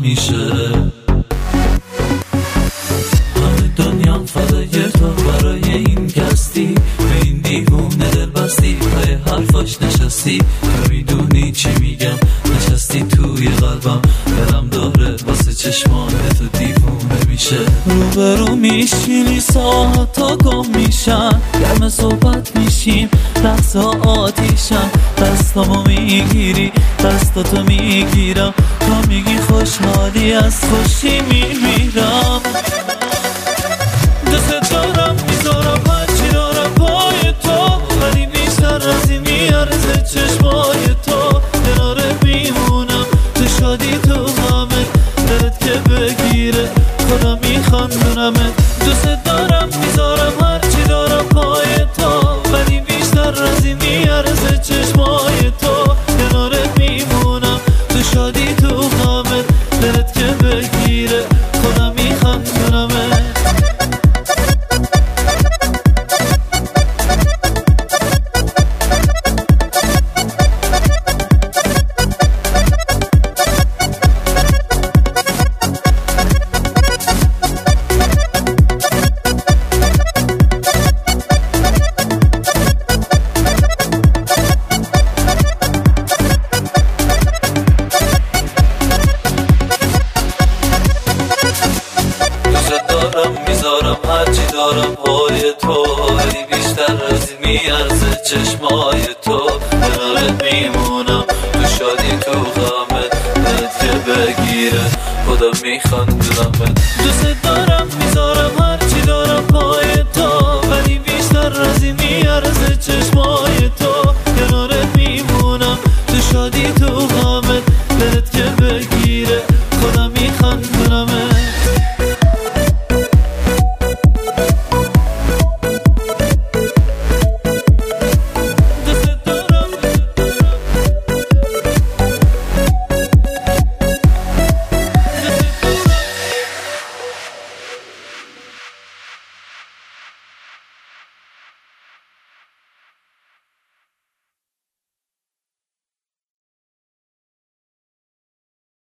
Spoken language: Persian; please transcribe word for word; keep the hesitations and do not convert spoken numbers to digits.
میشه. همه دنیا فدای تو، برای این گستی به این دیوونه دل بستی، پای حرفاش نشستی، تو میدونی چی میگم، نشستی توی قلبم، دلم داره واسه چشمان تو دیوونه میشه. روبرو میشینی ساعت تا گم میشن، گرم صحبت میشیم رقص آتیشن، دستامو میگیری دستاتو میگیرم، تو میگی خوشحالی از خوشی میمیرم. دوست دارم میذارم هرچی دارم پای تو، ولی بیشتر از این میارزه چشمای تو، کناره میمونم تو شادی تو غمت، دلت که بگیره خدا میخندونمت. دوست دارم میذارم هرچی دارم پای تو، ولی بیشتر از این میارزه چشمای تو، کناره میمونم تو شادی تو غمت، دلت که بگیره خدا میخندونمت. میذارم هرچی دارم پای تو، ولی بیشتر از این میارزه چشمای تو، کنارت میمونم تو شادی تو غمت، دلت که بگیره خدا میخندونمت.